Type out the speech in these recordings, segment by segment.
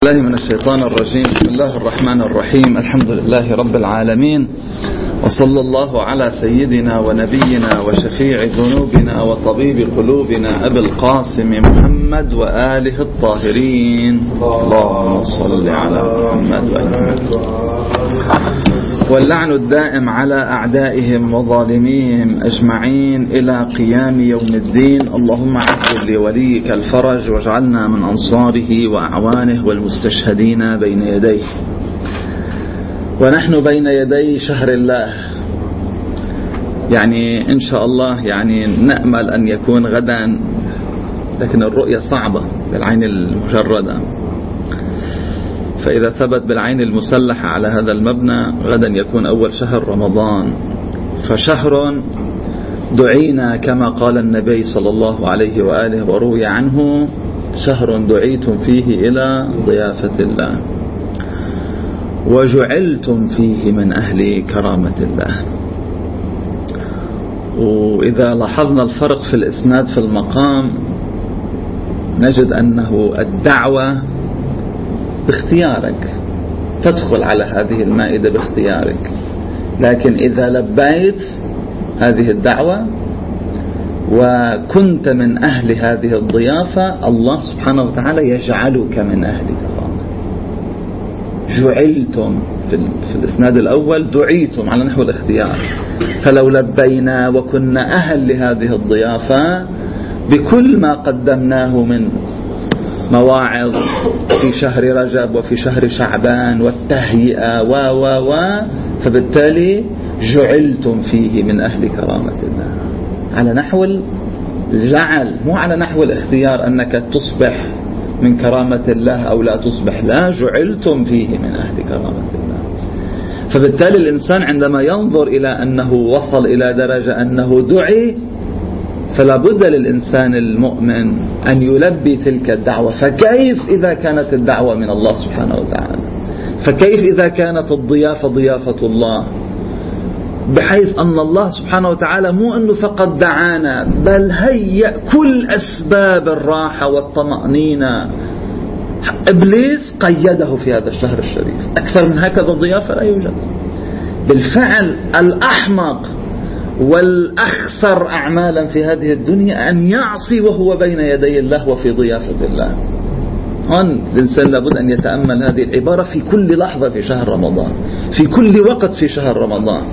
الله من الشيطان الرجيم. بسم الله الرحمن الرحيم. الحمد لله رب العالمين، وصلى الله على سيدنا ونبينا وشفيع ذنوبنا وطبيب قلوبنا أبي القاسم محمد وآله الطاهرين. اللهم صل على محمد وآله. واللعن الدائم على أعدائهم وظالميهم أجمعين إلى قيام يوم الدين. اللهم عجل لوليك الفرج واجعلنا من أنصاره وأعوانه والمستشهدين بين يديه. ونحن بين يدي شهر الله، يعني إن شاء الله يعني نأمل أن يكون غدا، لكن الرؤية صعبة بالعين المجردة. فإذا ثبت بالعين المسلحة على هذا المبنى غدا يكون أول شهر رمضان، فشهر دعينا كما قال النبي صلى الله عليه وآله وروي عنه: شهر دعيتم فيه إلى ضيافة الله وجعلتم فيه من أهل كرامة الله. وإذا لاحظنا الفرق في الإسناد في المقام نجد أنه الدعوة باختيارك، تدخل على هذه المائدة باختيارك، لكن إذا لبيت هذه الدعوة وكنت من أهل هذه الضيافة الله سبحانه وتعالى يجعلك من أهل كرامة. جعلتم في الإسناد الأول دعيتم على نحو الاختيار، فلو لبينا وكنا أهل لهذه الضيافة بكل ما قدمناه من مواعظ في شهر رجب وفي شهر شعبان والتهيئة فبالتالي جعلتم فيه من أهل كرامة الله، على نحو الجعل، مو على نحو الاختيار أنك تصبح من كرامة الله أو لا تصبح، لا، جعلتم فيه من أهل كرامة الله. فبالتالي الإنسان عندما ينظر إلى أنه وصل إلى درجة أنه دعي، فلا بد للإنسان المؤمن أن يلبي تلك الدعوة. فكيف إذا كانت الدعوة من الله سبحانه وتعالى؟ فكيف إذا كانت الضيافة ضيافة الله، بحيث أن الله سبحانه وتعالى مو أنه فقط دعانا، بل هيأ كل أسباب الراحة والطمأنينة. إبليس قيده في هذا الشهر الشريف. أكثر من هكذا ضيافة لا يوجد. بالفعل الأحمق والأخسر أعمالا في هذه الدنيا أن يعصي وهو بين يدي الله وفي ضيافة الله. هون الإنسان لابد أن يتأمل هذه العبارة في كل لحظة في شهر رمضان، في كل وقت في شهر رمضان.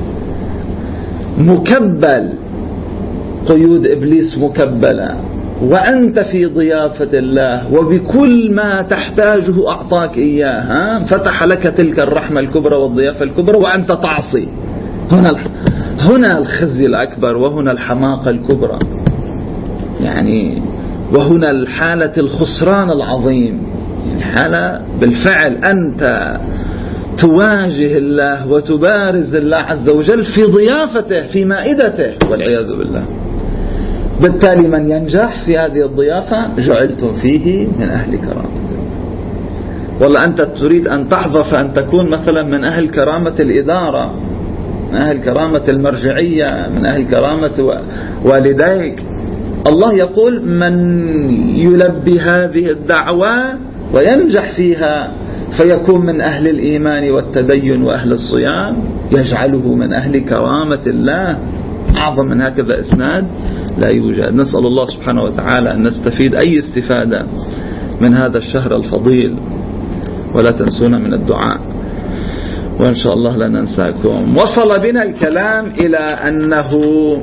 مكبل، قيود إبليس مكبلة، وأنت في ضيافة الله وبكل ما تحتاجه أعطاك إياه. فتح لك تلك الرحمة الكبرى والضيافة الكبرى وأنت تعصي. هنا الخزي الأكبر، وهنا الحماقة الكبرى، يعني وهنا الحالة الخسران العظيم. يعني حالة بالفعل أنت تواجه الله وتبارز الله عز وجل في ضيافته، في مائدته، والعياذ بالله. بالتالي من ينجح في هذه الضيافة جعلتم فيه من أهل كرامة. والله أنت تريد أن تحظى فأن تكون مثلا من أهل كرامة الإدارة، من أهل كرامة المرجعية، من أهل كرامة والديك. الله يقول: من يلبي هذه الدعوة وينجح فيها فيكون من أهل الإيمان والتدين وأهل الصيام، يجعله من أهل كرامة الله. أعظم من هكذا إسناد لا يوجد. نسأل الله سبحانه وتعالى أن نستفيد أي استفادة من هذا الشهر الفضيل، ولا تنسونا من الدعاء، وإن شاء الله لا ننساكم. وصل بنا الكلام إلى أنه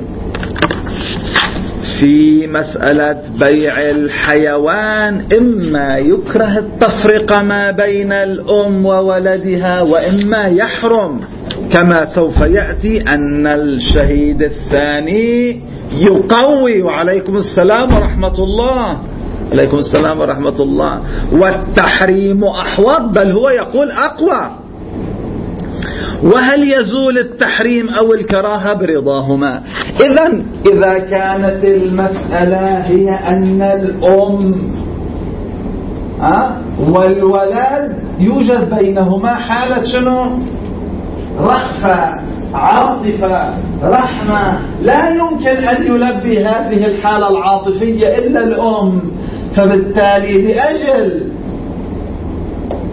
في مسألة بيع الحيوان إما يكره التفرقة ما بين الأم وولدها، وإما يحرم، كما سوف يأتي أن الشهيد الثاني يقوي. وعليكم السلام ورحمة الله. عليكم السلام ورحمة الله. والتحريم أحوط، بل هو يقول أقوى. وهل يزول التحريم أو الكراهة برضاهما؟ إذا كانت المسألة هي أن الأم والولد يوجد بينهما حالة شنو؟ رأفة، عاطفة، رحمة، لا يمكن أن يلبي هذه الحالة العاطفية إلا الأم. فبالتالي لأجل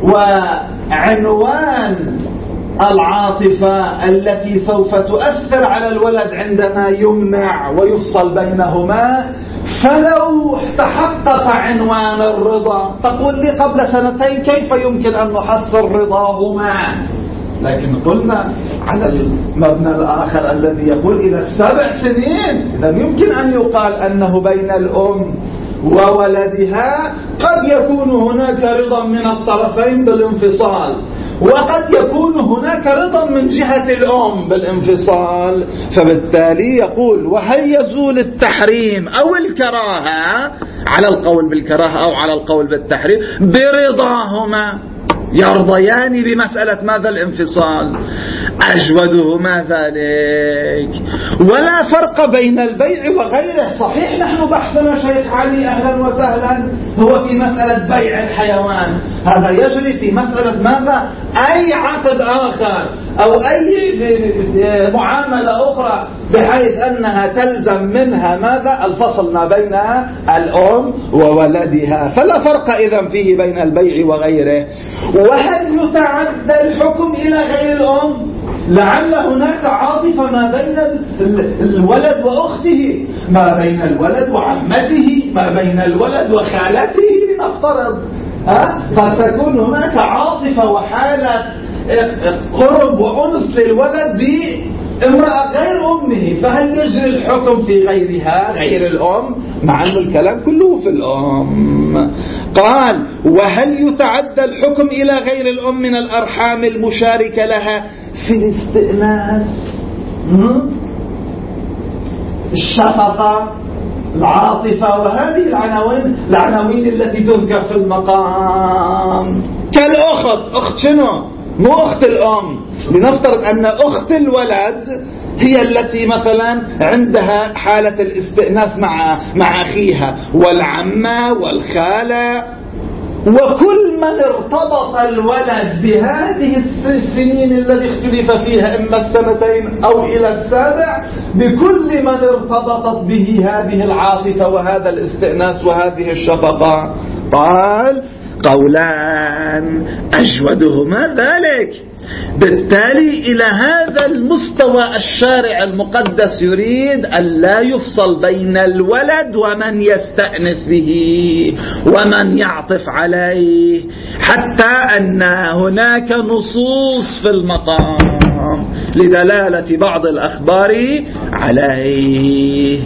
وعنوان العاطفة التي سوف تؤثر على الولد عندما يمنع ويفصل بينهما. فلو تحقق عنوان الرضا، تقول لي قبل سنتين كيف يمكن أن نحصل رضاهما؟ لكن قلنا على المبنى الآخر الذي يقول إلى 7 سنين، إذا يمكن أن يقال أنه بين الأم وولدها قد يكون هناك رضا من الطرفين بالانفصال، وقد يكون هناك رضا من جهة الأم بالانفصال. فبالتالي يقول وهل يزول التحريم أو الكراهة، على القول بالكراهة أو على القول بالتحريم، برضاهما، يرضيان بمسألة ماذا؟ الانفصال. أجودهما ذلك. ولا فرق بين البيع وغيره. صحيح نحن بحثنا شيخ علي أهلا وسهلا هو في مسألة بيع الحيوان، هذا يجري في مسألة ماذا؟ أي عقد آخر أو أي معاملة أخرى بحيث أنها تلزم منها ماذا؟ الفصل ما بين الأم وولدها. فلا فرق إذن فيه بين البيع وغيره. وهل يتعدى الحكم إلى غير الأم؟ لعل هناك عاطفة ما بين الولد وأخته، ما بين الولد وعمته، ما بين الولد وخالته لنفترض، فتكون هناك عاطفة وحالة قرب وأنس للولد بامرأة غير أمه. فهل يجري الحكم في غيرها غير الأم؟ مع أن الكلام كله في الأم. قال وهل يتعدى الحكم إلى غير الأم من الأرحام المشاركة لها في الاستئناس، الشفقة، العاطفة، وهذه العناوين التي تذكر في المقام؟ كالأخت. أخت شنو؟ مو أخت الأم. لنفترض أن أخت الولد هي التي مثلا عندها حالة الاستئناس مع أخيها، والعمة والخالة، وكل من ارتبط الولد بهذه السنين التي اختلف فيها إما 2 أو إلى 7، بكل من ارتبطت به هذه العاطفة وهذا الاستئناس وهذه الشفقة. قال قولان أجودهما ذلك. بالتالي إلى هذا المستوى الشارع المقدس يريد أن لا يفصل بين الولد ومن يستأنس به ومن يعطف عليه، حتى أن هناك نصوص في المقام لدلالة بعض الأخبار عليه.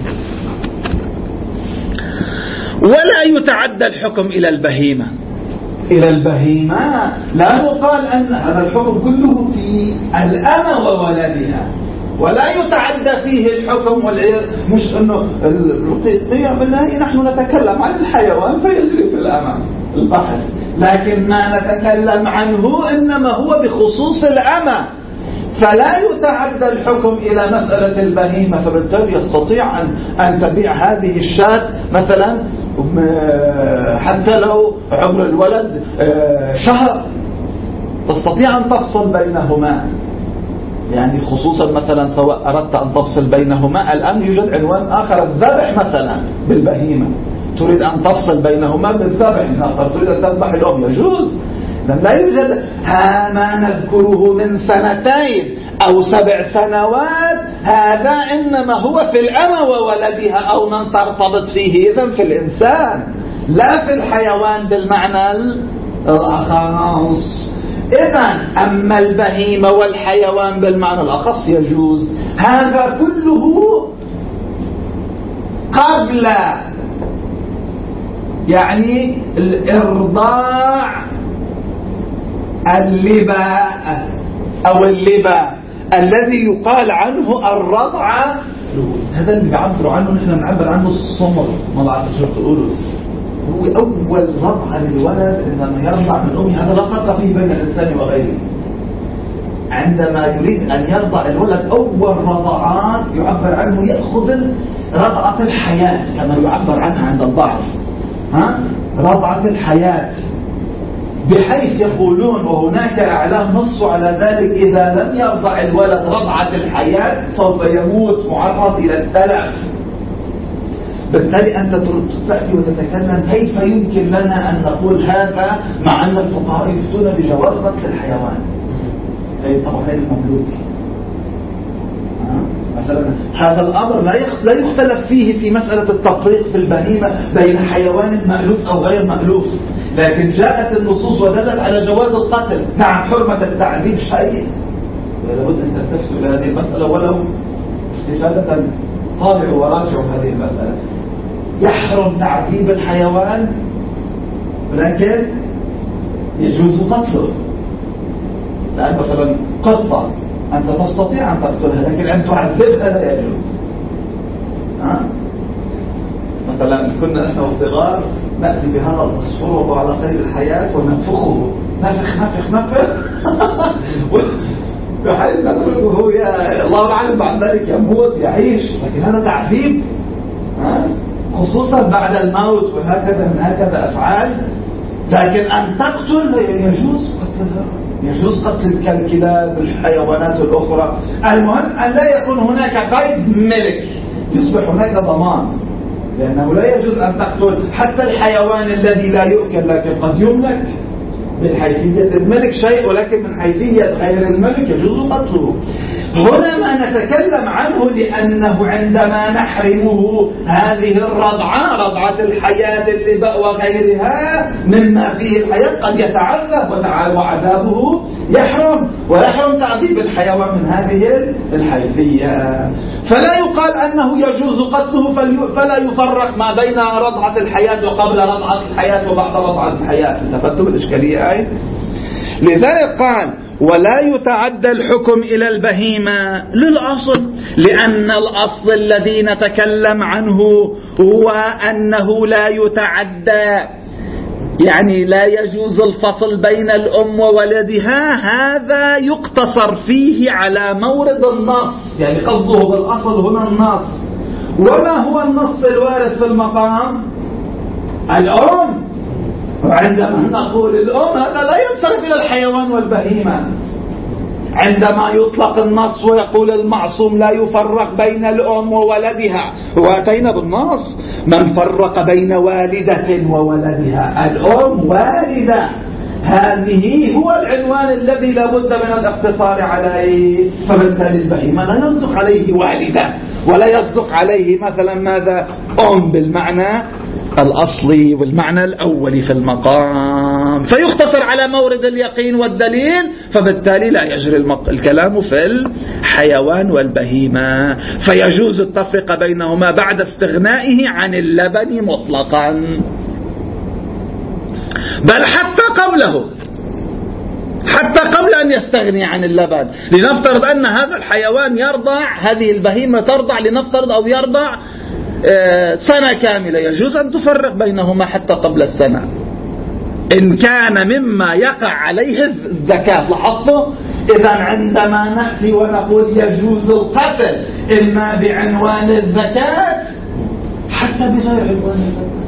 ولا يتعدى الحكم إلى البهيمة. إلى البهيمة لا يقال أن هذا الحكم كله في الأمة وولدها، ولا يتعدى فيه الحكم مش أنه بالله نحن نتكلم عن الحيوان فيجري في الأمة البحث، لكن ما نتكلم عنه إنما هو بخصوص الأمة، فلا يتعدى الحكم إلى مسألة البهيمة. فبالتالي يستطيع أن تبيع هذه الشاة مثلا حتى لو عمر الولد 1 شهر، تستطيع أن تفصل بينهما. يعني خصوصا مثلا سواء أردت أن تفصل بينهما، الآن يوجد عنوان آخر الذبح مثلا بالبهيمة، تريد أن تفصل بينهما بالذبح، تريد أن تذبح الأم يجوز. لا يوجد ما نذكره من 2 أو 7 سنوات، هذا إنما هو في الأمة وولدها أو من ترتبط فيه، إذن في الإنسان لا في الحيوان بالمعنى الأخص. إذن أما البهيمة والحيوان بالمعنى الأخص يجوز. هذا كله قبل يعني الإرضاع اللباء أو اللباء الذي يقال عنه الرضعة. هذا اللي بيعبروا عنه، نحن بنعبر عنه الصمر، ما بعرف شو تقولوا، هو أول رضعة للولد عندما يرضع من أمه. هذا لا فرق فيه بين الإنسان وغيره. عندما يريد أن يرضع الولد أول رضعات يعبر عنه يأخذ رضعة الحياة كما يعبر عنها عند البعض، رضعة الحياة، بحيث يقولون وهناك أعلام نصوا على ذلك إذا لم يرضع الولد رضعة الحياة سوف يموت معرض إلى التلف. بالتالي أنت تأتي وتتكلم كيف يمكن لنا أن نقول هذا مع أن الفقهاء يفتون بجواز قتل الحيوان طبعا غير المملوك. مثلا هذا الأمر لا يختلف فيه في مسألة التفريق في البهيمة بين حيوان مألوف أو غير مألوف، لكن جاءت النصوص ودلت على جواز القتل. نعم حرمة التعذيب شيء، لابد أن تلتفتوا إلى هذه المسألة ولو استفادة. طالعوا وراجعوا هذه المسألة. يحرم تعذيب الحيوان ولكن يجوز قتله. لأن مثلا قطة أنت تستطيع أن تقتلها لكن أن تعذبها لا يجوز. مثلا كنا نحن وصغار نأتي بهذا العصفور وهو على قيد الحياة وننفخه نفخ نفخ نفخ بحيث نقول هو يا الله أعلم بعد ذلك يموت يعيش، لكن هذا تعذيب خصوصا بعد الموت وهكذا من هكذا أفعال. لكن أن تقتل يجوز قتلها، يجوز قتل الكلاب الحيوانات الأخرى. المهم أن لا يكون هناك قيد ملك، يصبح هناك ضمان، لأنه لا يجوز أن تقتل حتى الحيوان الذي لا يؤكل لكن قد يملك. من حيثية الملك شيء ولكن من حيثية غير الملك يجوز قتله. هنا ما نتكلم عنه لأنه عندما نحرمه هذه الرضعة، رضعة الحياة اللباء وغيرها مما فيه الحياة قد يتعذب وعذابه يحرم، ويحرم تعذيب الحيوان من هذه الحيثية. فلا يقال أنه يجوز قتله فلا يفرق ما بين رضعة الحياة وقبل رضعة الحياة وبعد رضعة الحياة. انتبهتم الإشكالية أي؟ لذلك قال ولا يتعدى الحكم إلى البهيمة للأصل، لأن الأصل الذي نتكلم عنه هو أنه لا يتعدى، يعني لا يجوز الفصل بين الأم وولدها. هذا يقتصر فيه على مورد النص، يعني قصده بالأصل هنا النص. وما هو النص الوارد في المقام؟ الأم. وعندما نقول الأم هذا لا ينصرف إلى الحيوان والبهيمة. عندما يطلق النص ويقول المعصوم لا يفرق بين الأم وولدها، وأتينا بالنص من فرق بين والدة وولدها، الأم والدة، هذه هو العنوان الذي لا بد من الاقتصار عليه. فبالتالي البهيمة لا يصدق عليه والدة ولا يصدق عليه مثلا ماذا أم بالمعنى الأصلي والمعنى الأولي في المقام، فيختصر على مورد اليقين والدليل. فبالتالي لا يجري الكلام في الحيوان والبهيمة، فيجوز التفرقة بينهما بعد استغنائه عن اللبن مطلقا، بل حتى قبله، حتى قبل أن يستغني عن اللبن. لنفترض أن هذا الحيوان يرضع، هذه البهيمة ترضع لنفترض، أو يرضع سنة كاملة، يجوز أن تفرق بينهما حتى قبل السنة إن كان مما يقع عليه الزكاة. لاحظتوا؟ إذا عندما نأتي ونقول يجوز القتل إما بعنوان الزكاة حتى بغير عنوان الزكاة،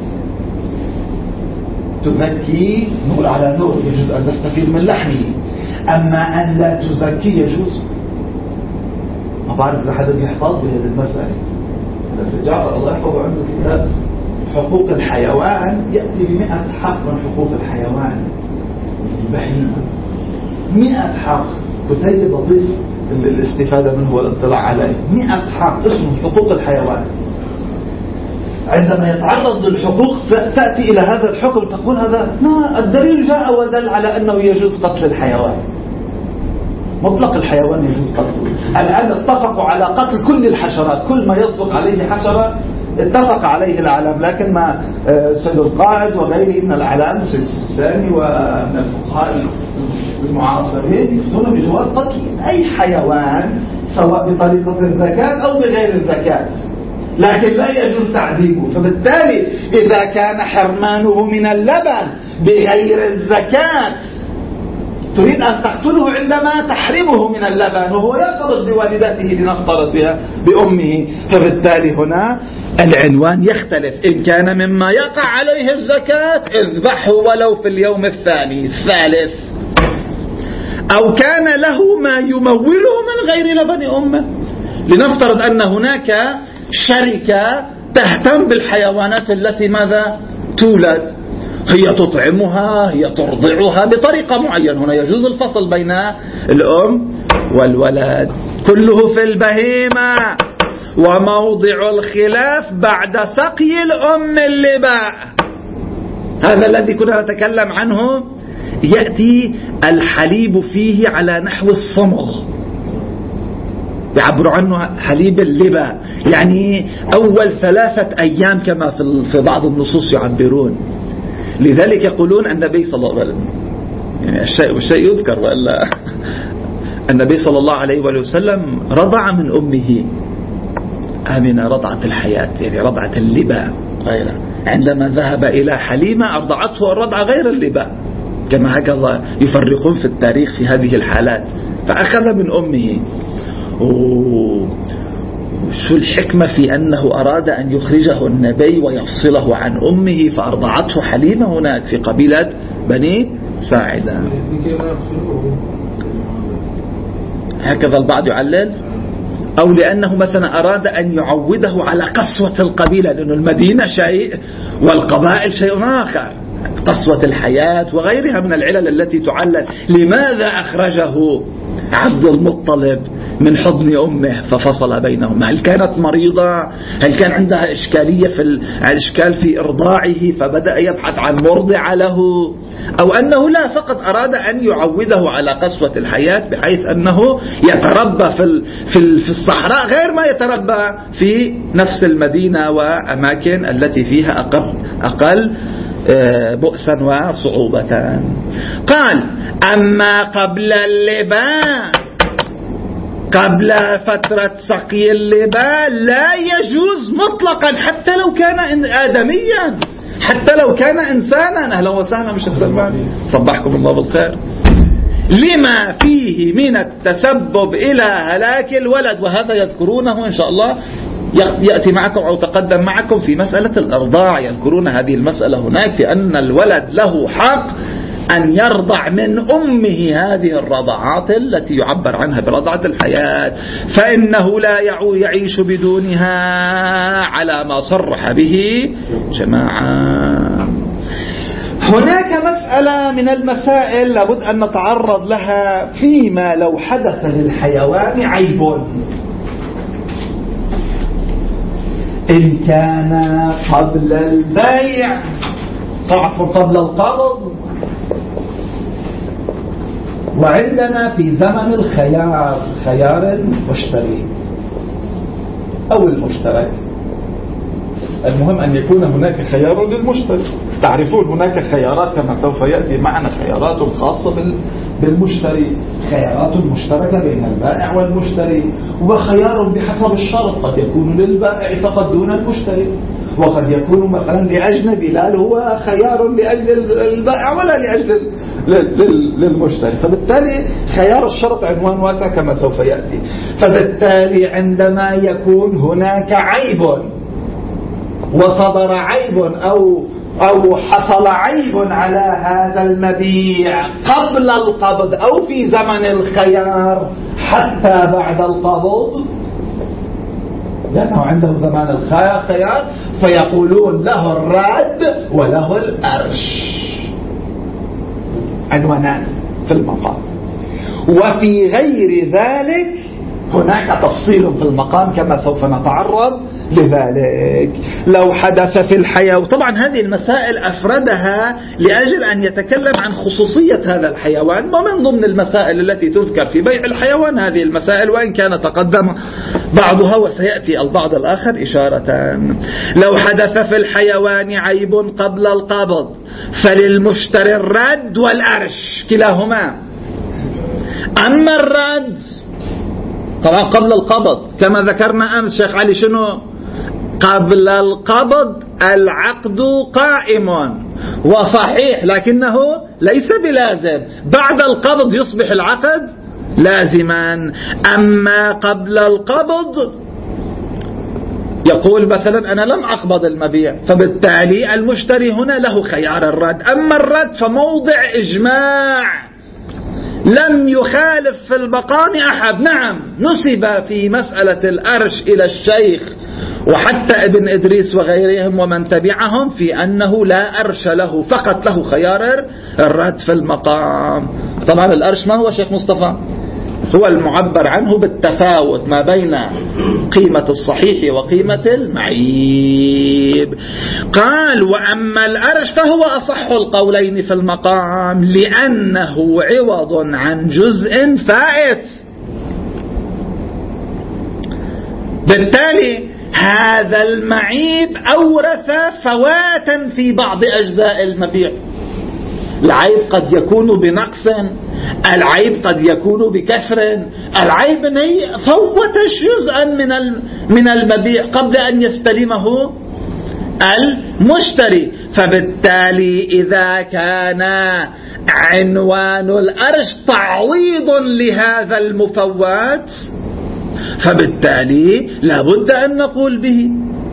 تزكي نور على نور، يجوز أن تستفيد من لحمه. أما أن لا تزكي يجوز. ما بعرف إذا حدا بيحفظ بهذه المسألة. جعفر الله يحفظه عنده كتاب حقوق الحيوان، يأتي ب100 حق من حقوق الحيوان البهيمة، 100 حق. كتيب لطيف الاستفادة منه والاطلاع عليه. 100 حق اسمه حقوق الحيوان. عندما يتعرض للحقوق تأتي إلى هذا الحكم تقول هذا الدليل جاء ودل على أنه يجوز قتل الحيوان، مطلق الحيوان يجوز قتله. الآن اتفقوا على قتل كل الحشرات، كل ما يصدق عليه حشرة اتفق عليه الأعلام. لكن ما سيد القائد وغيره من الأعلام، سيد السامي ومن الفقهاء المعاصرين يفتون بجواز قتل أي حيوان سواء بطريقة الزكاة أو بغير الزكاة، لكن لا يجوز تعذيبه. فبالتالي إذا كان حرمانه من اللبن بغير الزكاة تريد أن تقتله عندما تحرمه من اللبن وهو يرتبط بوالدته لنفترض بها بأمه، فبالتالي هنا العنوان يختلف. إن كان مما يقع عليه الزكاة اذبحه ولو في اليوم الثاني الثالث، أو كان له ما يموله من غير لبن أمه. لنفترض أن هناك شركة تهتم بالحيوانات التي ماذا تولد، هي تطعمها، هي ترضعها بطريقة معينة. هنا يجوز الفصل بين الأم والولد. كله في البهيمة، وموضع الخلاف بعد سقي الأم اللباء. هذا الذي كنا نتكلم عنه. يأتي الحليب فيه على نحو الصمغ، يعبر عنه حليب اللباء، يعني أول 3 أيام كما في بعض النصوص يعبرون. لذلك يقولون النبي صلى الله عليه وسلم، يعني الشيء يذكر وإلا النبي صلى الله عليه وسلم رضع من أمه آمنة رضعة الحياة، يعني رضعة اللباء غيره. عندما ذهب إلى حليمة أرضعته الرضعة غير اللباء، كما هكذا يفرقون في التاريخ في هذه الحالات. فأخذ من أمه. شو الحكمة في أنه أراد أن يخرجه النبي ويفصله عن أمه فأرضعته حليمة هناك في قبيلة بني ساعدة؟ هكذا البعض يعلل. أو لأنه مثلا أراد أن يعوده على قسوة القبيلة، لأن المدينة شيء والقبائل شيء آخر، قسوة الحياة وغيرها من العلل التي تعلل. لماذا أخرجه عبد المطلب من حضن أمه ففصل بينهم؟ هل كانت مريضة؟ هل كان عندها إشكالية الإشكال في إرضاعه فبدأ يبحث عن مرضع له؟ أو أنه لا، فقط أراد أن يعوده على قسوة الحياة بحيث أنه يتربى في الصحراء غير ما يتربى في نفس المدينة وأماكن التي فيها أقل بؤسا وصعوبة. قال: أما قبل اللبان، قبل فترة سقي اللبان لا يجوز مطلقا، حتى لو كان آدميا، حتى لو كان إنسانا. أهلا وسهلا مش سلمان، صبحكم الله بالخير. لما فيه من التسبب إلى هلاك الولد، وهذا يذكرونه إن شاء الله، يأتي معكم أو تقدم معكم في مسألة الإرضاع. يذكرون هذه المسألة هناك، في أن الولد له حق أن يرضع من أمه هذه الرضعات التي يعبر عنها برضعة الحياة، فإنه لا يعيش بدونها على ما صرح به جماعة. هناك مسألة من المسائل لابد أن نتعرض لها، فيما لو حدث للحيوان عيب، إن كان قبل البيع، قبل القبض، وعندنا في زمن الخيار، خيار المشتري أو المشترك. المهم أن يكون هناك خيار للمشتري. تعرفون هناك خيارات كما سوف يأتي معنا، خيارات خاصة بالمشتري، خيارات مشتركة بين البائع والمشتري، وخيار بحسب الشرط، قد يكون للبائع فقط دون المشتري، وقد يكون مثلا لأجنبي لا هو خيار لأجل البائع ولا لأجل للمشتري. فبالتالي خيار الشرط عنوان واسع كما سوف يأتي. فبالتالي عندما يكون هناك عيب وصدر عيب أو حصل عيب على هذا المبيع قبل القبض أو في زمن الخيار حتى بعد القبض، لأنه عنده زمان الخيار، فيقولون له الرد وله الأرش، عنوانان في المقام. وفي غير ذلك هناك تفصيل في المقام كما سوف نتعرض لذلك. لو حدث في الحياة، وطبعا هذه المسائل أفردها لأجل أن يتكلم عن خصوصية هذا الحيوان، ومن ضمن المسائل التي تذكر في بيع الحيوان هذه المسائل، وإن كان تقدم بعضها وسيأتي البعض الآخر إشارة. لو حدث في الحيوان عيب قبل القبض فللمشتري الرد والأرش كلاهما. أما الرد طبعا قبل القبض كما ذكرنا أمس شيخ علي، شنو؟ قبل القبض العقد قائم وصحيح لكنه ليس بلازم، بعد القبض يصبح العقد لازما. أما قبل القبض يقول مثلا أنا لم أقبض المبيع، فبالتالي المشتري هنا له خيار الرد. أما الرد فموضع إجماع، لم يخالف في المقام أحد. نعم نسب في مسألة الأرش إلى الشيخ وحتى ابن إدريس وغيرهم ومن تبعهم في أنه لا أرش له، فقط له خيار الرد في المقام. طبعا الأرش ما هو شيخ مصطفى؟ هو المعبر عنه بالتفاوت ما بين قيمة الصحيح وقيمة المعيب. قال وأما الأرش فهو أصح القولين في المقام لأنه عوض عن جزء فائت. بالتالي هذا المعيب أورث فواتا في بعض أجزاء المبيع. العيب قد يكون بنقص، العيب قد يكون بكسر، العيب فوت جزءا من المبيع قبل أن يستلمه المشتري. فبالتالي إذا كان عنوان الأرش تعويض لهذا المفوت فبالتالي لابد أن نقول به.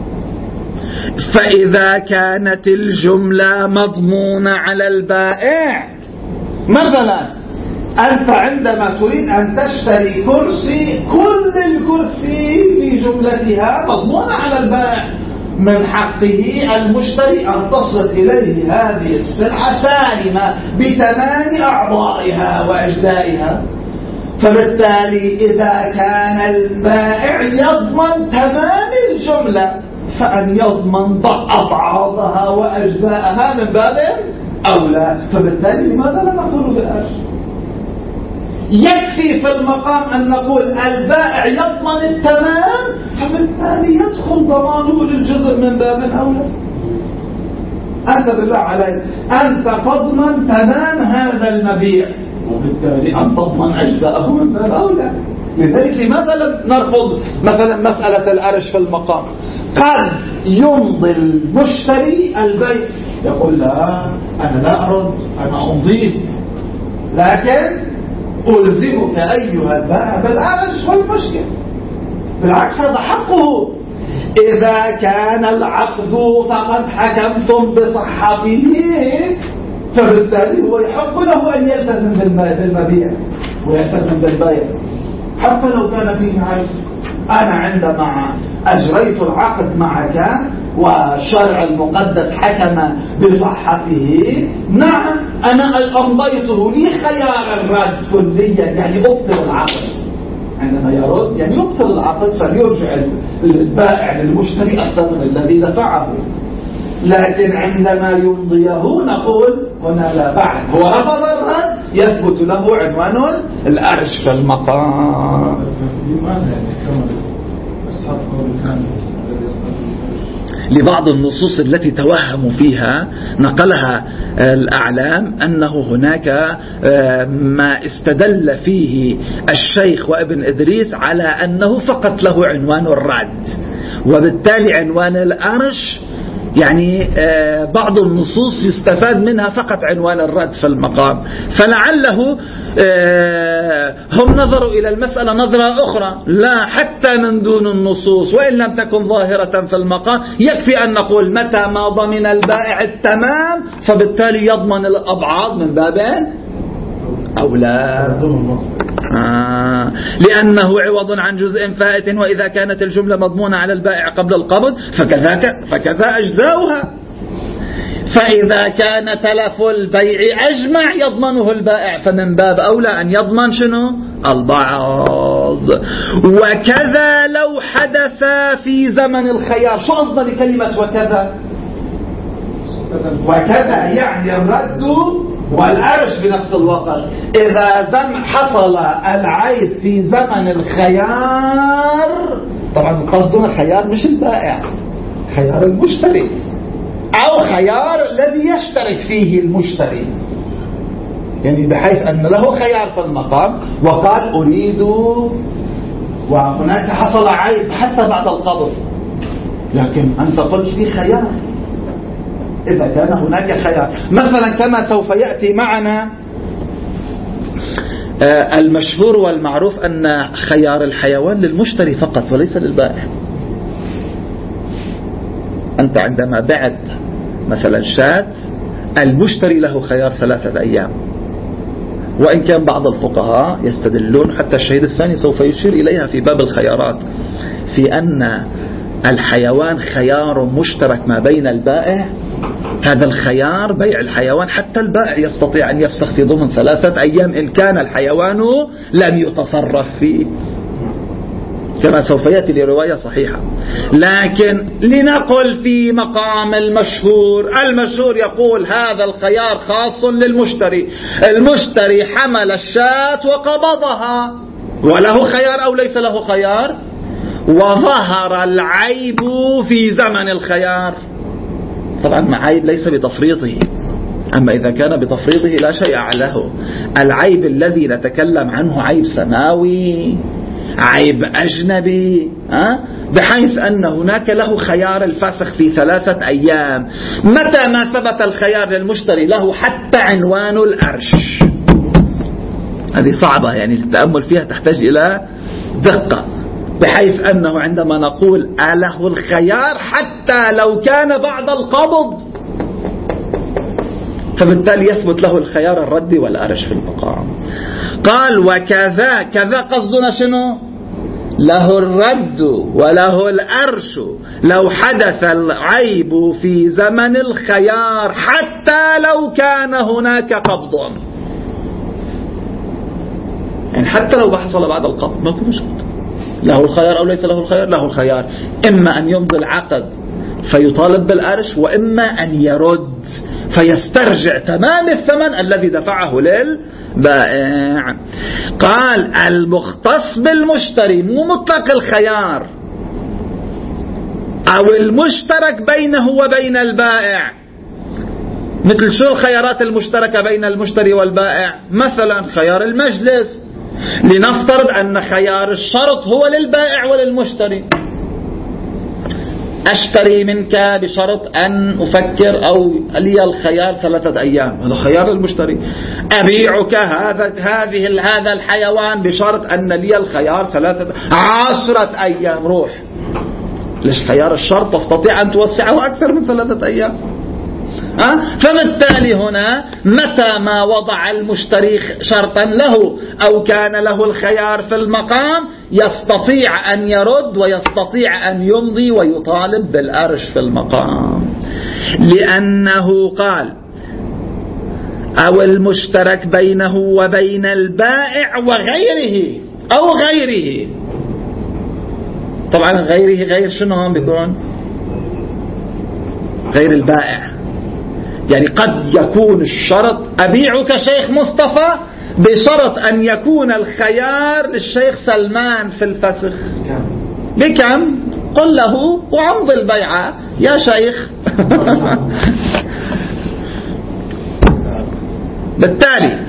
فإذا كانت الجملة مضمونة على البائع، مثلا أنت عندما تريد أن تشتري كرسي، كل الكرسي في جملتها مضمونة على البائع، من حقه المشتري أن تصل إليه هذه السلعة سالمة بتمام أعضائها وأجزائها. فبالتالي إذا كان البائع يضمن تمام الجملة فأن يضمن أبعاضها وأجزاءها من باب أولى. فبالتالي لماذا لا نقول بالأرش؟ يكفي في المقام أن نقول البائع يضمن التمام، فبالتالي يدخل ضمانه للجزء من باب أولى. أنت بالله عليك أنت تضمن تمام هذا المبيع، وبالتالي أن تضمن أجزاءه من باب أولى. لذلك لماذا لم نرفض مثلا مسألة الأرش في المقام؟ قد يمضي المشتري البيع، يقول لا أنا لا أرد، أنا أمضيه، لكن ألزمك أيها البائع بالأرش والمشكل. بالعكس هذا حقه. إذا كان العقد فقد حكمتم بصحته فبالتالي هو يحق له أن يلتزم بالمبيع ويلتزم بالبيع حتى لو كان فيه عيب. أنا عندما أجريت العقد معك والشرع المقدس حكم بصحته، نعم أنا أمضيته، لي خيار الرد كليا، يعني أبطل العقد. عندما يرد يعني يبطل العقد فليرجع البائع للمشتري الثمن الذي دفعه. لكن عندما يمضيه نقول هنا لا بعد، هو رفض الرد يثبت له عنوان الأرش في المقام. لبعض النصوص التي توهموا فيها نقلها الأعلام أنه هناك ما استدل فيه الشيخ وابن إدريس على أنه فقط له عنوان الرد، وبالتالي عنوان الأرش يعني بعض النصوص يستفاد منها فقط عنوان الرد في المقام. فلعله هم نظروا إلى المسألة نظرة أخرى، لا حتى من دون النصوص وإن لم تكن ظاهرة في المقام يكفي أن نقول متى ما ضمن البائع التمام فبالتالي يضمن الأبعاض من باب أولى، لأنه عوض عن جزء فائت. وإذا كانت الجملة مضمونة على البائع قبل القبض فكذا أجزاؤها. فإذا كان تلف البيع أجمع يضمنه البائع فمن باب أولى أن يضمن شنو؟ البعض. وكذا لو حدث في زمن الخيار. شو قصد بكلمة وكذا؟ وكذا يعني الرد والأرش بنفس الوقت. إذا حصل العيب في زمن الخيار، طبعا قصدنا خيار مش البائع، خيار المشتري أو خيار الذي يشترك فيه المشتري، يعني بحيث أن له خيار في المقام وقال أريد، وهناك حصل عيب حتى بعد القبض، لكن أنت قلت لي خيار. إذا كان هناك خيار مثلا كما سوف يأتي معنا المشهور والمعروف أن خيار الحيوان للمشتري فقط وليس للبائع. أنت عندما بعت مثلا شاة المشتري له خيار 3 أيام، وإن كان بعض الفقهاء يستدلون حتى الشهيد الثاني سوف يشير إليها في باب الخيارات في أن الحيوان خيار مشترك ما بين البائع، هذا الخيار بيع الحيوان حتى البائع يستطيع أن يفسخ في ضمن 3 أيام إن كان الحيوان لم يتصرف فيه، كما سوف يأتي لرواية صحيحة. لكن لنقل في مقام المشهور يقول هذا الخيار خاص للمشتري، المشتري حمل الشاة وقبضها وله خيار أو ليس له خيار، وظهر العيب في زمن الخيار. طبعا عيب ليس بتفريطه، أما إذا كان بتفريطه لا شيء له. العيب الذي نتكلم عنه عيب سماوي، عيب أجنبي، بحيث أن هناك له خيار الفسخ في 3 أيام. متى ما ثبت الخيار للمشتري له حتى عنوان الأرش، هذه صعبة يعني التأمل فيها تحتاج إلى دقة، بحيث أنه عندما نقول له الخيار حتى لو كان بعد القبض، فبالتالي يثبت له الخيار الرد والأرش في المقام. قال وكذا، كذا قصدنا شنو؟ له الرد وله الأرش لو حدث العيب في زمن الخيار حتى لو كان هناك قبض، يعني حتى لو حصل بعد القبض ما في مشكلة، له الخيار أو ليس له الخيار، له الخيار إما أن يمضي العقد فيطالب بالأرش، وإما أن يرد فيسترجع تمام الثمن الذي دفعه للبائع. قال المختص بالمشتري مو مطلق الخيار أو المشترك بينه وبين البائع. مثل شو الخيارات المشتركة بين المشتري والبائع؟ مثلا خيار المجلس، لنفترض أن خيار الشرط هو للبائع وللمشتري، أشتري منك بشرط أن أفكر أو لي الخيار 3 أيام، هذا خيار المشتري. أبيعك هذا الحيوان بشرط أن لي الخيار 10 أيام، روح. ليش خيار الشرط تستطيع أن توسعه أكثر من 3 أيام. فبالتالي هنا متى ما وضع المشتري شرطا له أو كان له الخيار في المقام يستطيع أن يرد ويستطيع أن يمضي ويطالب بالأرش في المقام، لأنه قال أو المشترك بينه وبين البائع وغيره أو غيره. طبعا غيره غير شنو هم بيكون؟ غير البائع، يعني قد يكون الشرط أبيعك شيخ مصطفى بشرط أن يكون الخيار للشيخ سلمان في الفسخ بكم؟ قل له وعمض البيعة يا شيخ. بالتالي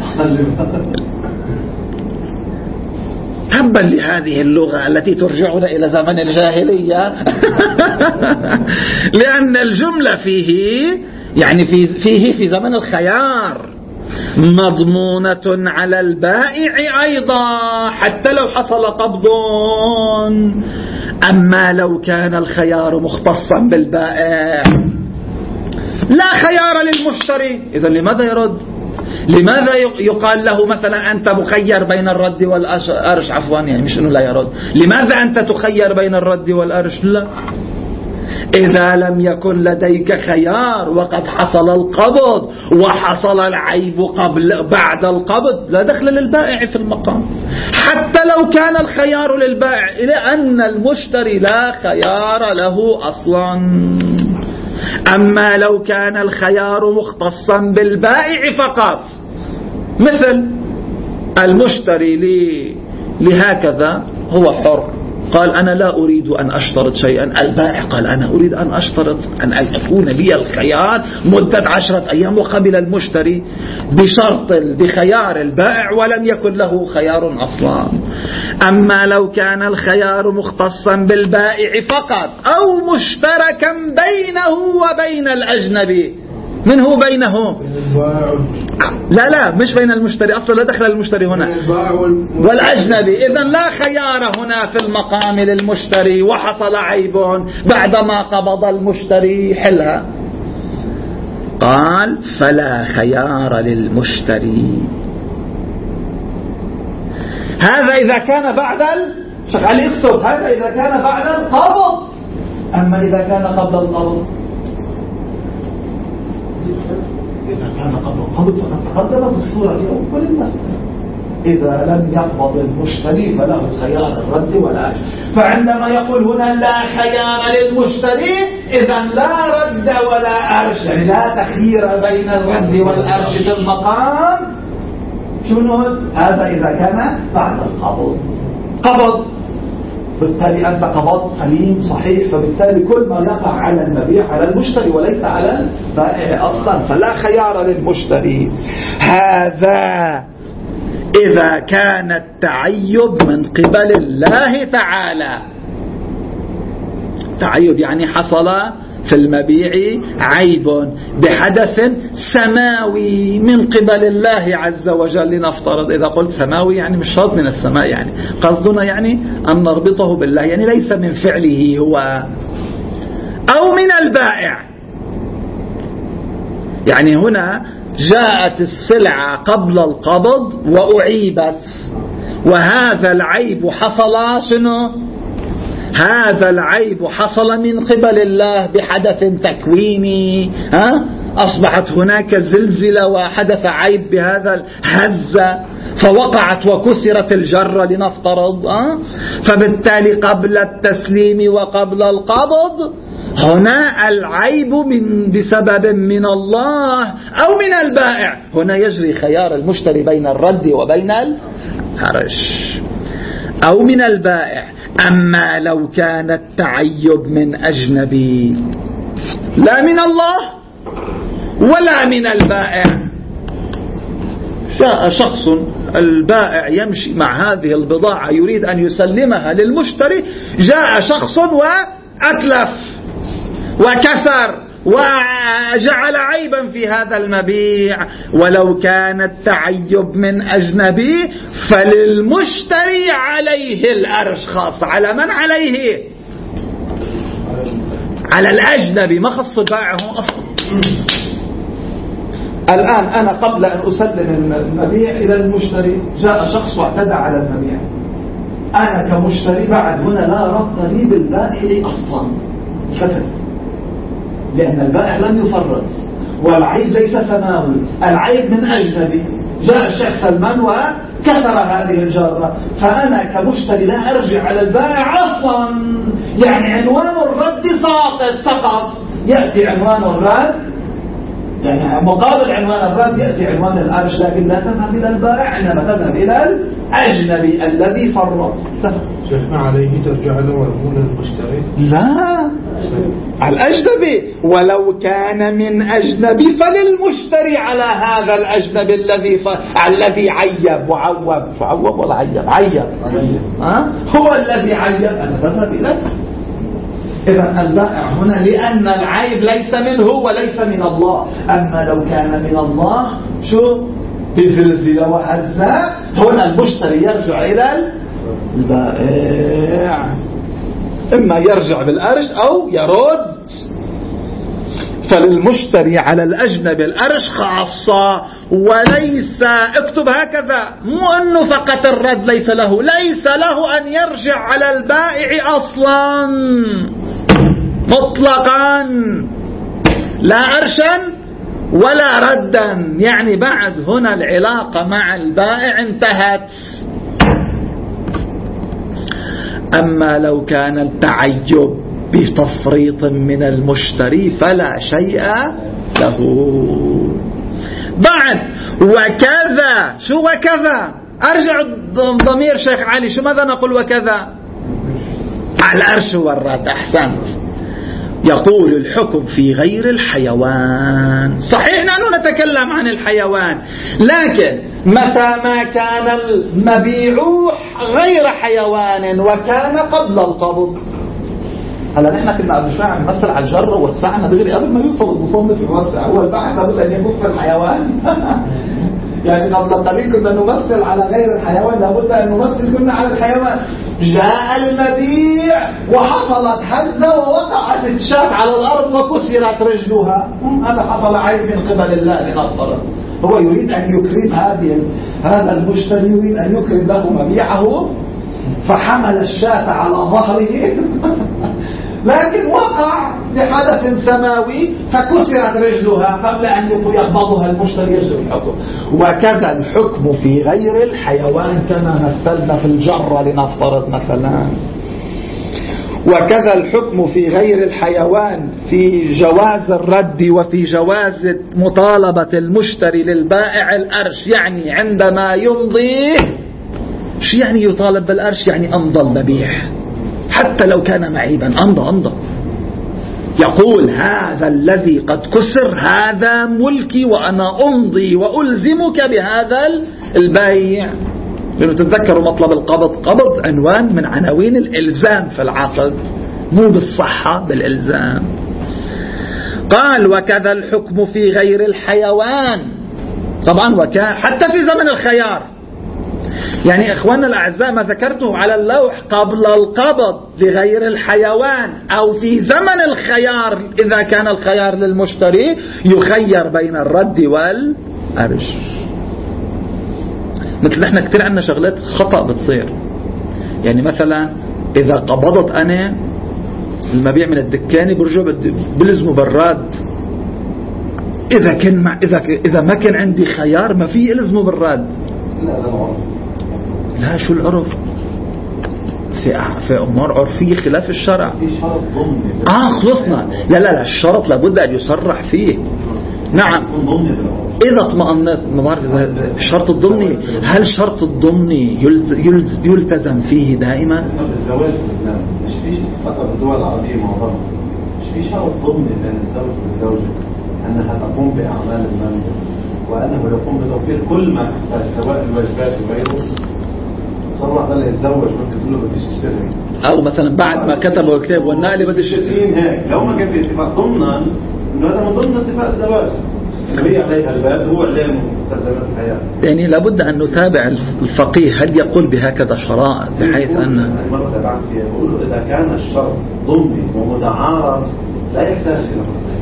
تبا لهذه اللغة التي ترجعنا إلى زمن الجاهلية. لأن الجملة فيه يعني فيه في زمن الخيار مضمونة على البائع أيضا حتى لو حصل قبض. أما لو كان الخيار مختصا بالبائع لا خيار للمشتري، إذن لماذا يرد؟ لماذا يقال له مثلا أنت مخير بين الرد والأرش؟ عفوا يعني مش أنه لا يرد، لماذا أنت تخير بين الرد والأرش؟ لا، إذا لم يكن لديك خيار وقد حصل القبض وحصل العيب بعد القبض لا دخل للبائع في المقام، حتى لو كان الخيار للبائع، لأن المشتري لا خيار له أصلا. أما لو كان الخيار مختصا بالبائع فقط، مثل المشتري لهكذا هو حر، قال أنا لا أريد أن أشترط شيئا، البائع قال أنا أريد أن أشترط أن يكون لي الخيار مدة 10 أيام، وقبل المشتري بخيار البائع ولم يكن له خيار أصلا. أما لو كان الخيار مختصا بالبائع فقط أو مشتركا بينه وبين الأجنبي، من هو بينه؟ لا مش بين المشتري أصلا، لا دخل المشتري هنا والأجنبي، إذن لا خيار هنا في المقام للمشتري وحصل عيب بعدما قبض المشتري حلها. قال فلا خيار للمشتري. هذا إذا كان بعد شغال يكتب، هذا إذا كان بعد القبض. أما إذا كان قبل القبض، إذا كان قبل القبض فقد تقدم بالصورة في أول المسألة. إذا لم يقبض المشتري فله خيار الرد والأرش. فعندما يقول هنا لا خيار للمشتري، إذا لا رد ولا أرش، يعني لا تخيير بين الرد والأرش في المقام. شنو هذا؟ إذا كان بعد القبض. قبض، بالتالي أنت قبضت سليم صحيح، فبالتالي كل ما يقع على المبيع على المشتري وليس على البائع أصلا، فلا خيار للمشتري. هذا إذا كان التعيب من قبل الله تعالى. تعيب يعني حصل في المبيع عيب بحدث سماوي من قبل الله عز وجل. لنفترض، إذا قلت سماوي يعني مش شرط من السماء، يعني قصدنا يعني أن نربطه بالله، يعني ليس من فعله هو، أو من البائع. يعني هنا جاءت السلعة قبل القبض وأعيبت، وهذا العيب حصل شنو؟ هذا العيب حصل من قبل الله بحدث تكويني. أصبحت هناك زلزلة وحدث عيب بهذا الهزة، فوقعت وكسرت الجرة لنفترض. فبالتالي قبل التسليم وقبل القبض هنا العيب بسبب من الله أو من البائع. هنا يجري خيار المشتري بين الرد وبين الهرش، أو من البائع. أما لو كان التعيب من أجنبي لا من الله ولا من البائع، جاء شخص البائع يمشي مع هذه البضاعة يريد أن يسلمها للمشتري، جاء شخص وأتلف وكسر وجعل عيبا في هذا المبيع. ولو كان التعيب من أجنبي فللمشتري عليه الأرش خاص. على من عليه؟ على الأجنبي، ما خص البائع هو أصلا. الآن أنا قبل أن أسلم المبيع إلى المشتري جاء شخص واعتدى على المبيع، أنا كمشتري بعد هنا لا ربط لي بالبائع أصلا، فتت، لأن البائع لم يفرط، والعيب ليس سماوي، العيب من أجنبي. جاء الشيخ سلمان وكسر هذه الجارة، فأنا كمشتري لا أرجع على البائع أصلا. يعني عنوان الرد سقط. يأتي عنوان الرد، يعني مقابل عنوان الرد يأتي عنوان الأرش، لكن لا تذهب إلى البائع، إنما تذهب إلى الأجنبي الذي فرط. شيخنا عليه ترجع له والمون المشتري؟ لا، على الأجنبي. ولو كان من أجنبي فللمشتري على هذا الأجنبي الذي عيب وعوب ولا عيب هو الذي عيب، أنا تذهب إليه. إذا البائع هنا لأن العيب ليس منه وليس من الله. أما لو كان من الله شو بزلزلة وهزة، هنا المشتري يرجع إلى البائع، إما يرجع بالأرش أو يرد. فللمشتري على الأجنبي الأرش خاصة، وليس، اكتب هكذا، مو أنه فقط الرد ليس له أن يرجع على البائع أصلا مطلقا، لا أرشا ولا ردا. يعني بعد هنا العلاقة مع البائع انتهت. أما لو كان التعيب بتفريط من المشتري فلا شيء له. بعد وكذا، شو وكذا؟ أرجع ضمير شيخ علي، شو ماذا نقول وكذا؟ على الأرش والرد. أحسنت. يقول الحكم في غير الحيوان. صحيح نحن نتكلم عن الحيوان، لكن متى ما كان المبيع غير حيوان وكان قبل القبض. هلا نحن كنا قبل شوي عم نمثل على الجر ووسعنا دغري قبل ما يوصل المصنف يوسع. هو البحث لابد ان يكون في الحيوان. يعني قبل قليل كنا نمثل على غير الحيوان، لابد ان نمثل كنا على الحيوان. جاء المبيع وحصلت هزة ووقعت الشاة على الأرض وكسرت رجلها، هذا حصل عيب من قبل الله لنفترض. هو يريد أن يكرم هذا المشتري، يريد أن يكرم له مبيعه، فحمل الشاة على ظهره لكن وقع بحدث سماوي فكسرت رجلها قبل أن يقبضها المشتري يجري الحكم. وكذا الحكم في غير الحيوان كما مثلنا في الجرة لنفترض مثلا. وكذا الحكم في غير الحيوان في جواز الرد وفي جواز مطالبة المشتري للبائع الأرش. يعني عندما يمضي، شو يعني يطالب بالأرش؟ يعني أمضى المبيع حتى لو كان معيبا، أمضى يقول هذا الذي قد كسر هذا ملكي وأنا أمضي وألزمك بهذا البيع. لأنه تتذكروا مطلب القبض، قبض عنوان من عناوين الإلزام في العقد، مو بالصحة بالإلزام. قال وكذا الحكم في غير الحيوان. طبعا حتى في زمن الخيار. يعني إخواننا الأعزاء ما ذكرته على اللوح قبل القبض لغير الحيوان أو في زمن الخيار، إذا كان الخيار للمشتري يخير بين الرد والأرش. مثل احنا كتير عندنا شغلات خطأ بتصير. يعني مثلا إذا قبضت أنا المبيع من الدكاني برجع بلزمه بالرد. إذا ما كان عندي خيار ما في إلزمه بالرد. لا شو العرف؟ في أمور عرفية خلاف الشرع. خلصنا. لا الشرط لابد أن يصرح فيه. نعم إذا اطمأنت. ما بعرف إذا الشرط الضمني، هل شرط الضمني يلتزم فيه دائما؟ الزواج مش فيش فقط الدول العربية معظمها مش في شرط ضمني بين الزوج والزوجة أنها تقوم بأعمال المنزل وأنه يقوم بتوفير كل ما يحتاج سواء الواجبات وغيره. صرح ده يتزوج ممكن تقول له بديش تشتغل، أو مثلا بعد ما كتب وكتاب والنقل بديش تشتغل هيك. لو ما كان في اتفاق ضمنا إنه هذا من ضمن اتفاق الزواج هي عليها الباب، هو عليه مستلزمات الحياة. يعني لابد أن نتابع الفقيه هل يقول بهكذا شرائط بحيث أن المرة تبعت فيها يقول له إذا كان الشرط ضمني ومتعارف لا يحتاج إلى تصريح.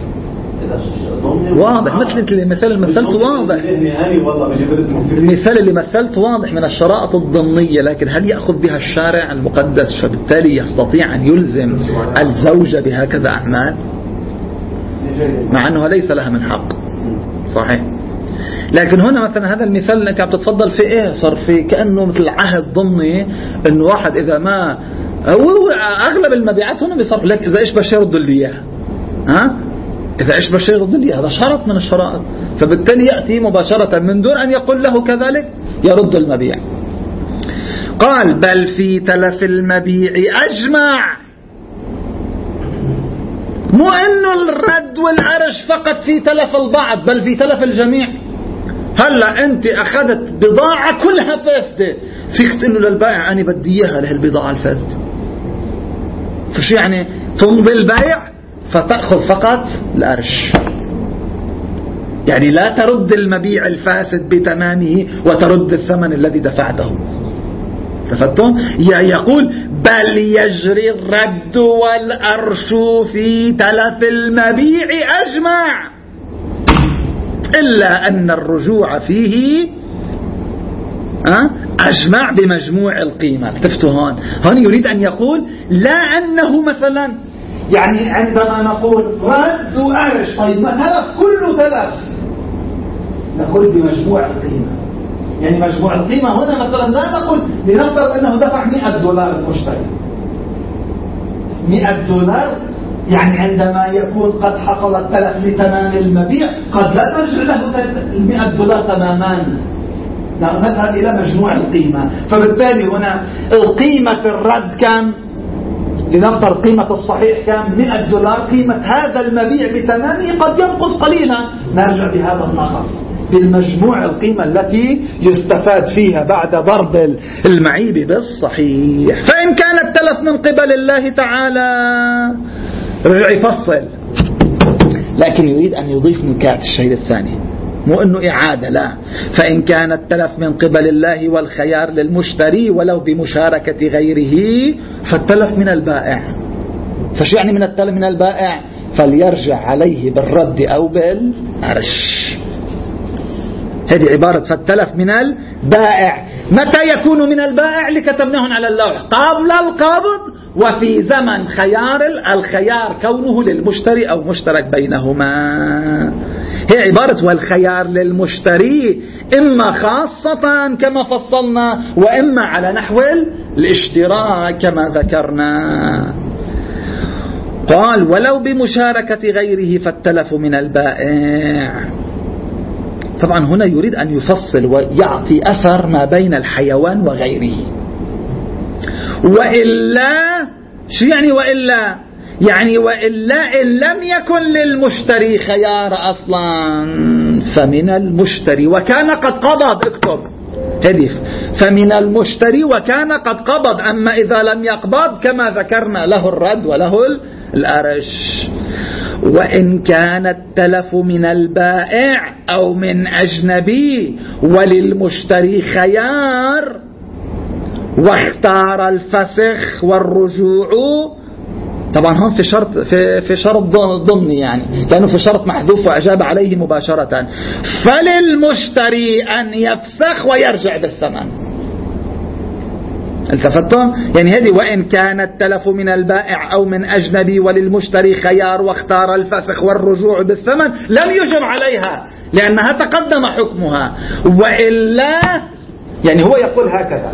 واضح مثل المثال اللي مثلت واضح. المثال اللي مثلت واضح من الشرائط الضمنية، لكن هل يأخذ بها الشارع المقدس فبالتالي يستطيع أن يلزم الزوجة بهكذا أعمال مع أنه ليس لها من حق؟ صحيح. لكن هنا مثلا هذا المثال انك عم تتفضل في ايه صار في كأنه مثل عهد ضمني، انه واحد اذا ما هو اغلب المبيعات هنا بيصرف لك اذا ايش بشي يرد لي اياها. إذا إيش بشي يرد لي، هذا شرط من الشرائط، فبالتالي يأتي مباشرة من دون أن يقول له كذلك يرد المبيع. قال بل في تلف المبيع أجمع، مو إنه الرد والعرش فقط في تلف البعض بل في تلف الجميع. هلا أنت أخذت بضاعة كلها فاسدة، فيك تقول للبائع أنا بدي إياها لهالبضاعة الفاسدة، فشو يعني تمضي البيع فتأخذ فقط الأرش، يعني لا ترد المبيع الفاسد بتمامه وترد الثمن الذي دفعته. تفتهم؟ يقول بل يجري الرد والأرش في تلف المبيع أجمع، إلا أن الرجوع فيه أجمع بمجموع القيمة. تفتوا هون يريد أن يقول لا أنه مثلا يعني عندما نقول رد وأرش، طيب ما تلف كله تلف، نقول بمجموع القيمة. يعني مجموع القيمة هنا مثلا لا نقول لنفترض أنه دفع $100 المشتري، $100 يعني عندما يكون قد حصل التلف لتمام المبيع قد لا ترجع له $100 تماما، نذهب إلى مجموع القيمة. فبالتالي هنا القيمة الرد كم؟ لنفترض قيمة الصحيح كم؟ $100. قيمة هذا المبيع بتمامه قد ينقص قليلا، نرجع بهذا النقص بالمجموع القيمة التي يستفاد فيها بعد ضرب المعيب بالصحيح. فإن كان التلف من قبل الله تعالى رجع يفصل، لكن يريد أن يضيف نكات الشيء الثاني، مو أنه إعادة، لا. فإن كان التلف من قبل الله والخيار للمشتري ولو بمشاركة غيره فالتلف من البائع. فشو يعني من التلف من البائع؟ فليرجع عليه بالرد أو بالأرش. هذه عبارة فالتلف من البائع. متى يكون من البائع؟ اللي كتبناهن على اللوح قبل القبض وفي زمن خيار الخيار كونه للمشتري أو مشترك بينهما. هي عبارة والخيار للمشتري إما خاصة كما فصلنا وإما على نحو الاشتراك كما ذكرنا. قال ولو بمشاركة غيره فالتلف من البائع. طبعا هنا يريد أن يفصل ويعطي أثر ما بين الحيوان وغيره. وإلا شو يعني وإلا؟ يعني وإلا إن لم يكن للمشتري خيار أصلا فمن المشتري وكان قد قبض، اكتب هدف، فمن المشتري وكان قد قبض. أما إذا لم يقبض كما ذكرنا له الرد وله الأرش. وإن كان التلف من البائع أو من أجنبي وللمشتري خيار واختار الفسخ والرجوع، طبعا هم في شرط ضمني، يعني كانوا في شرط محذوف وأجاب عليه مباشرة، فللمشتري أن يفسخ ويرجع بالثمن. التفتم؟ يعني هذه وإن كان التلف من البائع أو من أجنبي وللمشتري خيار واختار الفسخ والرجوع بالثمن لم يجب عليها لأنها تقدم حكمها. وإلا يعني هو يقول هكذا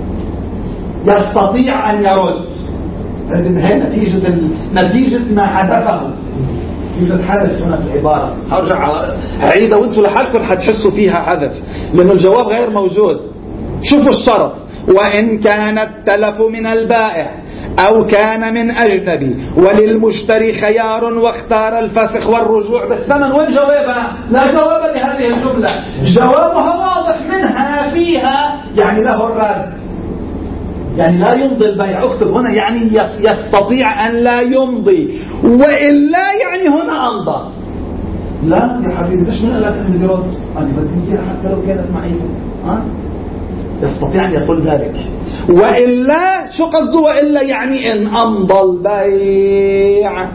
يستطيع أن يرد. هذه نتيجة ما حدثه، يوجد حدث هنا في العبارة. هرجع أعيدها وانتوا لحالكم حتحسوا فيها حدث لأن الجواب غير موجود. شوفوا الشرط: وإن كان التلف من البائع أو كان من أجنبي وللمشتري خيار واختار الفسخ والرجوع بالثمن. وين جوابها؟ لا جواب لهذه الجملة، جوابها واضح منها فيها يعني له الرد، يعني لا يمضي البيع. اكتب هنا يعني يستطيع أن لا يمضي، وإلا يعني هنا أمضى. لا يا حبيبي ليش من قال لك أن يرد؟ أنا بدي إياها حتى لو كانت معي. يستطيع أن يقول ذلك. وإلا شو قصده؟ وإلا يعني إن أمضى البيع.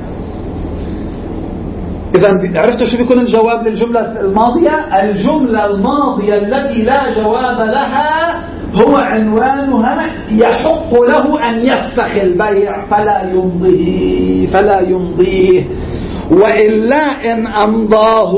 إذا عرفتوا شو بيكون الجواب للجملة الماضية؟ الجملة الماضية التي لا جواب لها هو عنوانها يحق له أن يفسخ البيع فلا يمضيه. وإلا إن أمضاه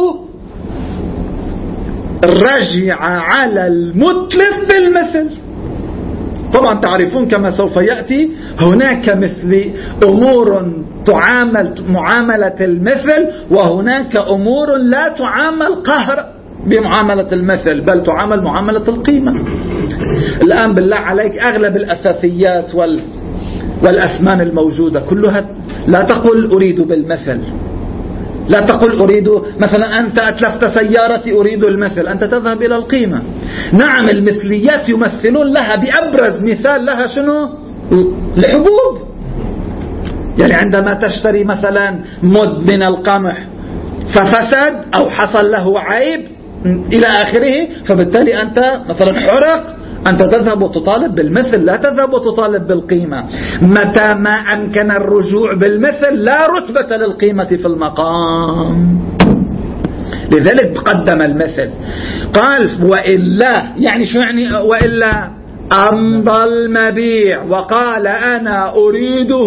رجع على المتلف بالمثل. طبعا تعرفون كما سوف يأتي هناك مثل أمور تعامل معاملة المثل، وهناك أمور لا تعامل قهر بمعاملة المثل بل تعامل معاملة القيمة. الآن بالله عليك أغلب الأساسيات والأثمان الموجودة كلها لا تقول أريد بالمثل، لا تقول أريد مثلا أنت أتلفت سيارتي أريد المثل، أنت تذهب إلى القيمة. نعم المثليات يمثلون لها، بأبرز مثال لها شنو؟ الحبوب. يعني عندما تشتري مثلا مد من القمح ففسد أو حصل له عيب إلى آخره، فبالتالي أنت مثلا حرق، أنت تذهب وتطالب بالمثل، لا تذهب وتطالب بالقيمة. متى ما أمكن الرجوع بالمثل لا رتبة للقيمة في المقام، لذلك قدم المثل. قال وإلا يعني شو يعني وإلا؟ أمضى المبيع وقال أنا أريده،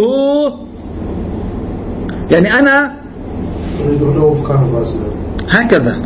يعني أنا هكذا.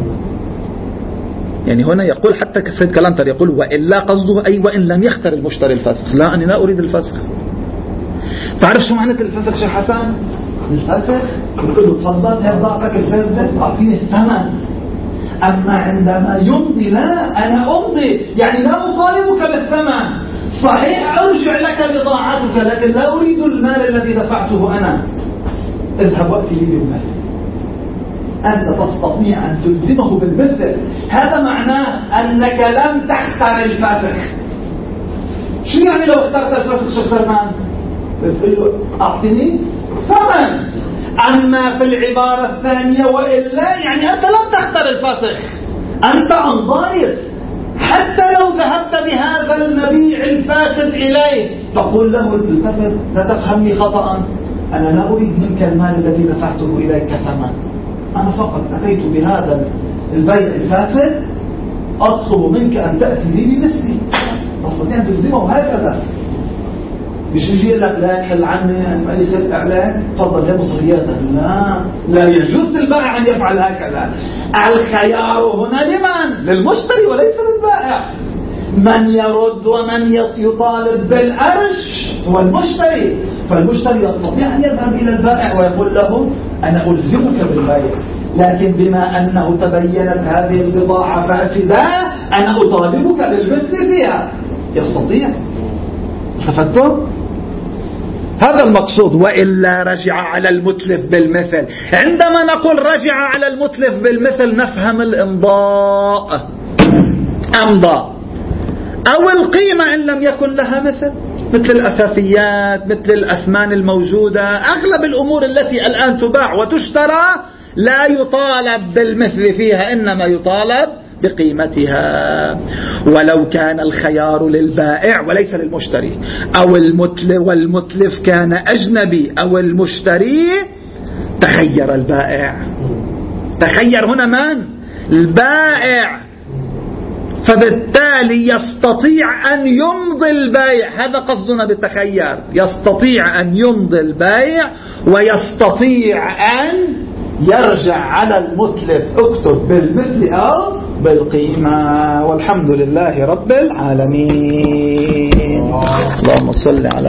يعني هنا يقول حتى سيد كلانتر يقول وإلا قصده أي وإن لم يختر المشتري الفسخ. لا أنا لا أريد الفسخ. تعرف شو معنى الفسخ شيخ حسن؟ الفسخ يقول له تفضل هي ضاعتك الفسخ أعطيني الثمن. أما عندما يمضي لا أنا أمضي، يعني لا أطالبك بالثمن. صحيح أرجع لك بضاعتك لكن لا أريد المال الذي دفعته أنا. اذهب وأتي لي بالمال. أنت تستطيع أن تلزمه بالمثل، هذا معناه أنك لم تختار الفسخ. شو يعني لو اخترت الفسخ شو سلمان؟ بتقول له أعطني ثمن. أما في العبارة الثانية وإلا يعني أنت لم تختار الفسخ، أنت أنضايت. حتى لو ذهبت بهذا المبيع الفاسد إليه تقول له التفت لا تفهمني خطأ، أنا لا أريد منك المال الذي دفعته إليك كثمن، أنا فقط أتيت بهذا البيع الفاسد أطلب منك أن تأتي لي بمثلي. تستطيع أن تلزمه هكذا. مش يجي يقول لك لا حل عني أن ألف الإعلان تفضل يا مصرياتك. لا يجوز للبائع أن يفعل هكذا. الخيار هنا لمن؟ للمشتري وليس للبائع. من يرد ومن يطالب بالأرش هو المشتري. فالمشتري يستطيع أن يذهب إلى البائع ويقول له أنا ألزمك بالبيع، لكن بما أنه تبينت هذه البضاعة فاسدة أنا أطالبك بالمثل فيها. يستطيع. استفدتم؟ هذا المقصود. وإلا رجع على المتلف بالمثل. عندما نقول رجع على المتلف بالمثل نفهم الإمضاء، أمضى أو القيمة إن لم يكن لها مثل الأثاثيات، مثل الأثمان الموجودة. أغلب الأمور التي الآن تباع وتشترى لا يطالب بالمثل فيها، إنما يطالب بقيمتها. ولو كان الخيار للبائع وليس للمشتري، أو والمتلف كان أجنبي أو المشتري، تخير البائع. تخير هنا من؟ البائع. فبالتالي يستطيع أن يمضي البيع. هذا قصدنا بالتخير. يستطيع أن يمضي البيع ويستطيع أن يرجع على المتلف اكتب بالمثل أو بالقيمة. والحمد لله رب العالمين. اللهم صل على